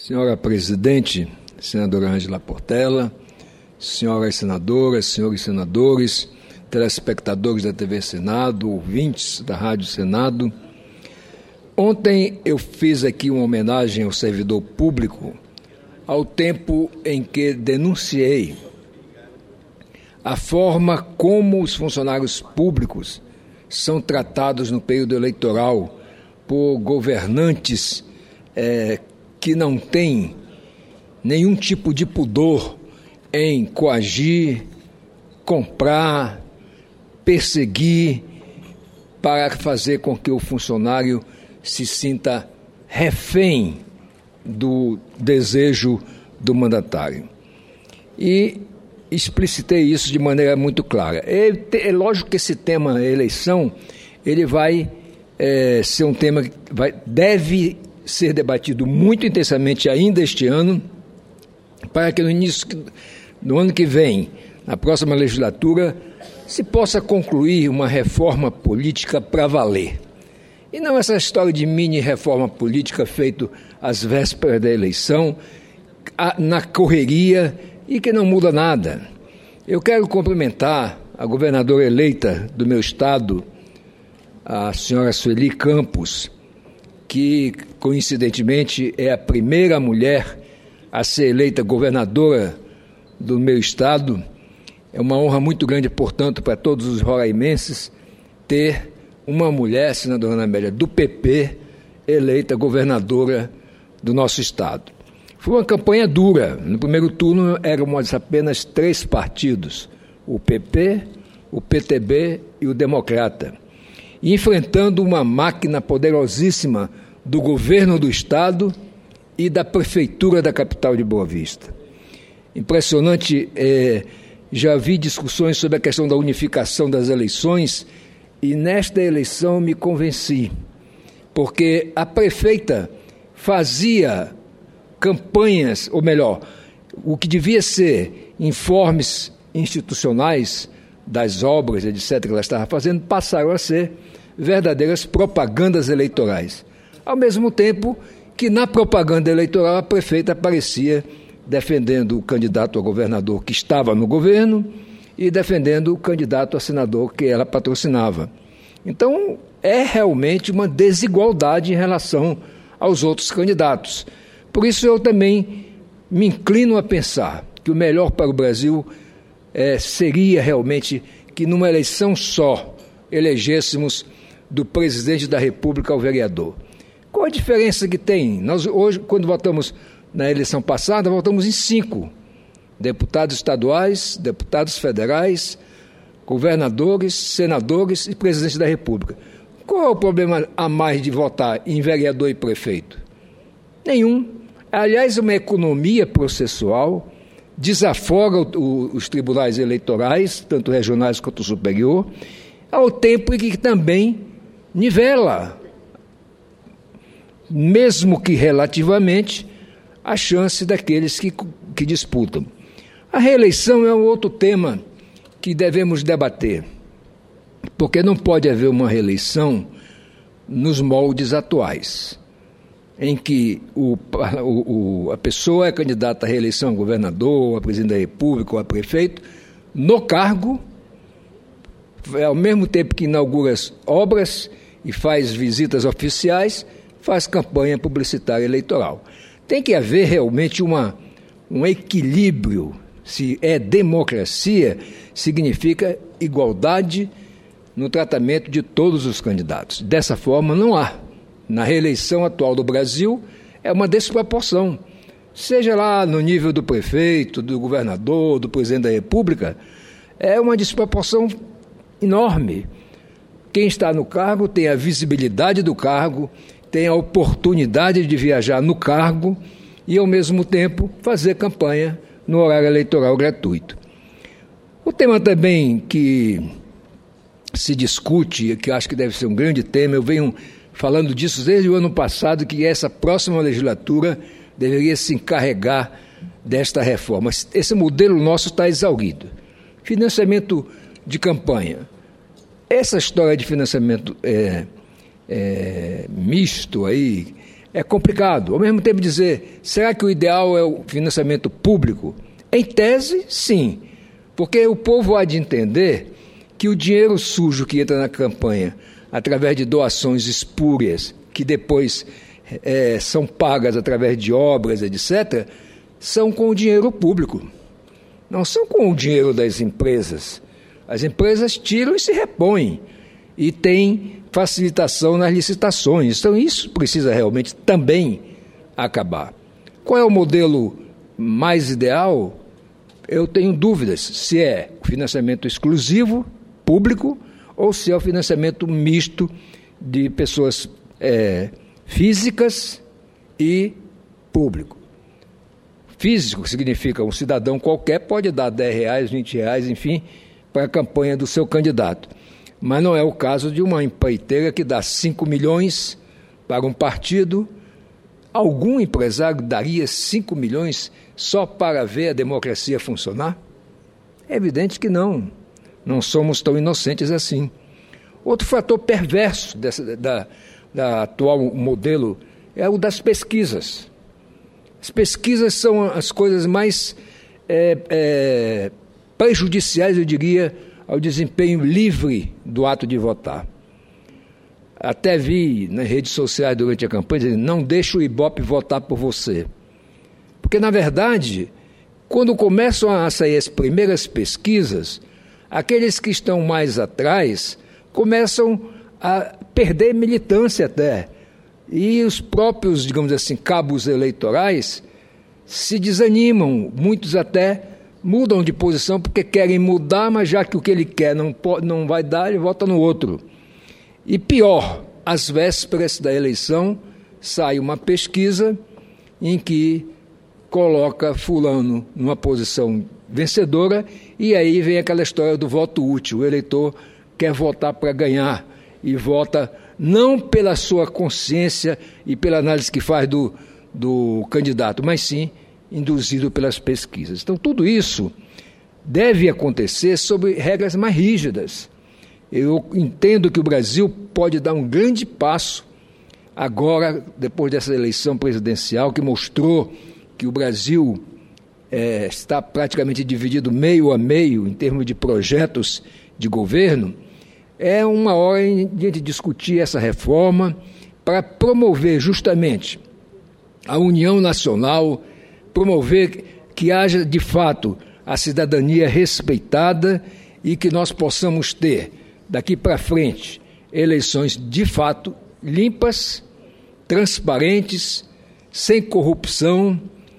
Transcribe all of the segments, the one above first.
Senhora presidente, senadora Ângela Portela, senhoras senadoras, senhores senadores, telespectadores da TV Senado, ouvintes da Rádio Senado. Ontem eu fiz aqui uma homenagem ao servidor público ao tempo em que denunciei a forma como os funcionários públicos são tratados no período eleitoral por governantes que não têm nenhum tipo de pudor em coagir, comprar, perseguir, para fazer com que o funcionário se sinta refém do desejo do mandatário. E explicitei isso de maneira muito clara. É lógico que esse tema, eleição, ele vai ser um tema que deve ser debatido muito intensamente ainda este ano, para que no início do ano que vem, na próxima legislatura, se possa concluir uma reforma política para valer. E não essa história de mini-reforma política feita às vésperas da eleição, na correria, e que não muda nada. Eu quero cumprimentar a governadora eleita do meu estado, a senhora Sueli Campos, que, coincidentemente, é a primeira mulher a ser eleita governadora do meu estado. É uma honra muito grande, portanto, para todos os roraimenses ter uma mulher, senadora Ana Amélia, do PP, eleita governadora do nosso estado. Foi uma campanha dura. No primeiro turno eram apenas 3 partidos, o PP, o PTB e o Democrata, e enfrentando uma máquina poderosíssima do governo do estado e da prefeitura da capital de Boa Vista. Impressionante, já vi discussões sobre a questão da unificação das eleições, e nesta eleição me convenci, porque a prefeita fazia campanhas, ou melhor, o que devia ser informes institucionais das obras, etc., que ela estava fazendo, passaram a ser verdadeiras propagandas eleitorais. Ao mesmo tempo que na propaganda eleitoral a prefeita aparecia defendendo o candidato a governador que estava no governo e defendendo o candidato a senador que ela patrocinava. Então, é realmente uma desigualdade em relação aos outros candidatos. Por isso eu também me inclino a pensar que o melhor para o Brasil seria realmente que numa eleição só elegêssemos do presidente da República ao vereador. Qual a diferença que tem? Nós hoje, quando votamos na eleição passada, votamos em 5 deputados estaduais, deputados federais, governadores, senadores e presidente da República. Qual é o problema a mais de votar em vereador e prefeito? Nenhum. Aliás, uma economia processual, desafoga os tribunais eleitorais, tanto regionais quanto superior, ao tempo em que também nivela, mesmo que relativamente, a chance daqueles que disputam. A reeleição é um outro tema que devemos debater, porque não pode haver uma reeleição nos moldes atuais, em que a pessoa é candidata à reeleição a governador, a presidente da República ou a prefeito, no cargo, ao mesmo tempo que inaugura as obras e faz visitas oficiais, faz campanha publicitária eleitoral. Tem que haver realmente um equilíbrio. Se é democracia, significa igualdade no tratamento de todos os candidatos. Dessa forma, não há. Na reeleição atual do Brasil, é uma desproporção. Seja lá no nível do prefeito, do governador, do presidente da República, é uma desproporção enorme. Quem está no cargo tem a visibilidade do cargo, tem a oportunidade de viajar no cargo e, ao mesmo tempo, fazer campanha no horário eleitoral gratuito. O tema também que se discute, que acho que deve ser um grande tema, eu venho falando disso desde o ano passado, que essa próxima legislatura deveria se encarregar desta reforma. Esse modelo nosso está exaurido. Financiamento de campanha. Essa história de financiamento misto aí, é complicado. Ao mesmo tempo dizer, será que o ideal é o financiamento público? Em tese, sim, porque o povo há de entender que o dinheiro sujo que entra na campanha, através de doações espúrias, que depois são pagas através de obras, etc., são com o dinheiro público, não são com o dinheiro das empresas. As empresas tiram e se repõem, e tem facilitação nas licitações. Então isso precisa realmente também acabar. Qual é o modelo mais ideal? Eu tenho dúvidas se é o financiamento exclusivo, público, ou se é o financiamento misto de pessoas físicas e público. Físico significa um cidadão qualquer pode dar R$10, R$20, enfim, para a campanha do seu candidato. Mas não é o caso de uma empreiteira que dá 5 milhões para um partido. Algum empresário daria 5 milhões só para ver a democracia funcionar? É evidente que não. Não somos tão inocentes assim. Outro fator perverso da atual modelo é o das pesquisas. As pesquisas são as coisas mais prejudiciais, eu diria, ao desempenho livre do ato de votar. Até vi nas redes sociais durante a campanha dizendo, não deixe o Ibope votar por você. Porque, na verdade, quando começam a sair as primeiras pesquisas, aqueles que estão mais atrás começam a perder militância até. E os próprios, digamos assim, cabos eleitorais se desanimam, muitos até mudam de posição porque querem mudar, mas já que o que ele quer não vai dar, ele vota no outro. E pior, às vésperas da eleição, sai uma pesquisa em que coloca fulano numa posição vencedora e aí vem aquela história do voto útil. O eleitor quer votar para ganhar e vota não pela sua consciência e pela análise que faz do candidato, mas sim induzido pelas pesquisas. Então, tudo isso deve acontecer sob regras mais rígidas. Eu entendo que o Brasil pode dar um grande passo agora, depois dessa eleição presidencial, que mostrou que o Brasil está praticamente dividido meio a meio em termos de projetos de governo. É uma hora de discutir essa reforma para promover justamente a união nacional, promover que haja, de fato, a cidadania respeitada e que nós possamos ter, daqui para frente, eleições de fato limpas, transparentes, sem corrupção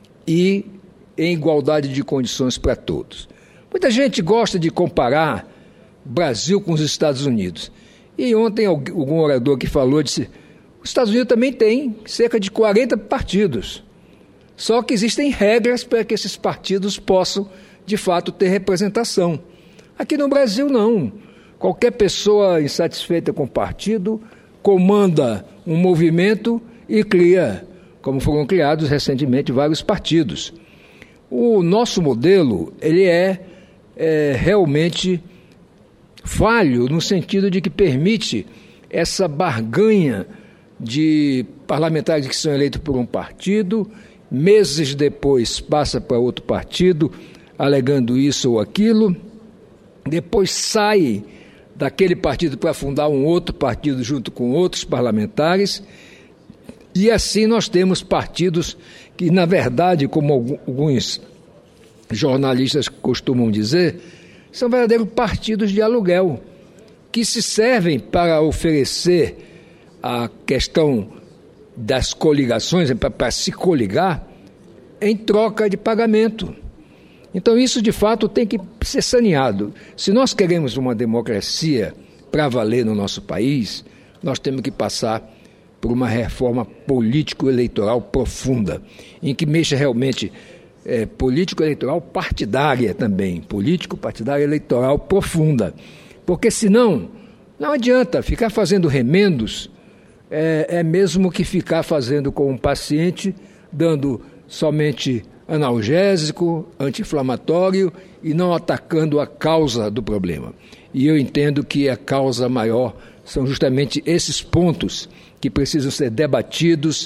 e em igualdade de condições para todos. Muita gente gosta de comparar Brasil com os Estados Unidos. E ontem algum orador que falou disse, os Estados Unidos também tem cerca de 40 partidos. Só que existem regras para que esses partidos possam, de fato, ter representação. Aqui no Brasil, não. Qualquer pessoa insatisfeita com o partido comanda um movimento e cria, como foram criados recentemente, vários partidos. O nosso modelo, ele é realmente falho no sentido de que permite essa barganha de parlamentares que são eleitos por um partido, meses depois passa para outro partido, alegando isso ou aquilo, depois sai daquele partido para fundar um outro partido junto com outros parlamentares, e assim nós temos partidos que, na verdade, como alguns jornalistas costumam dizer, são verdadeiros partidos de aluguel, que se servem para oferecer a questão das coligações, para se coligar, em troca de pagamento. Então isso, de fato, tem que ser saneado. Se nós queremos uma democracia para valer no nosso país, nós temos que passar por uma reforma político-eleitoral profunda, em que mexa realmente político-eleitoral partidária também, político-partidária eleitoral profunda. Porque senão, não adianta ficar fazendo remendos, é mesmo que ficar fazendo com um paciente, dando somente analgésico, anti-inflamatório e não atacando a causa do problema. E eu entendo que a causa maior são justamente esses pontos que precisam ser debatidos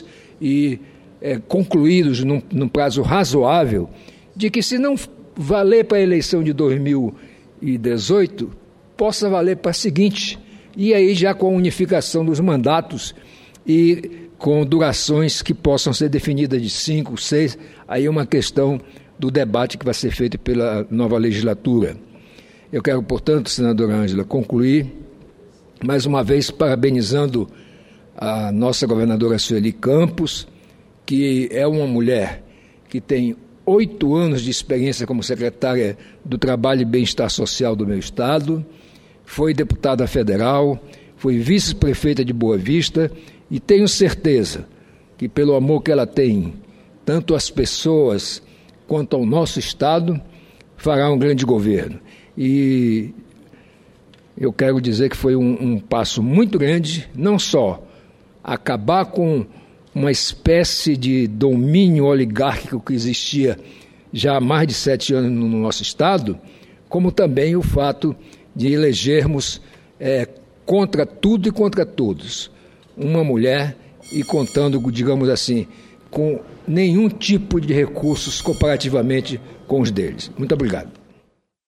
e concluídos num prazo razoável, de que se não valer para a eleição de 2018, possa valer para a seguinte, e aí já com a unificação dos mandatos e com durações que possam ser definidas de 5, 6, aí é uma questão do debate que vai ser feito pela nova legislatura. Eu quero, portanto, senadora Ângela, concluir, mais uma vez parabenizando a nossa governadora Sueli Campos, que é uma mulher que tem 8 anos de experiência como secretária do Trabalho e Bem-Estar Social do meu estado, foi deputada federal, foi vice-prefeita de Boa Vista e tenho certeza que, pelo amor que ela tem, tanto às pessoas quanto ao nosso estado, fará um grande governo. E eu quero dizer que foi um passo muito grande, não só acabar com uma espécie de domínio oligárquico que existia já há mais de 7 anos no nosso estado, como também o fato de elegermos contra tudo e contra todos uma mulher e contando, digamos assim, com nenhum tipo de recursos comparativamente com os deles. Muito obrigado.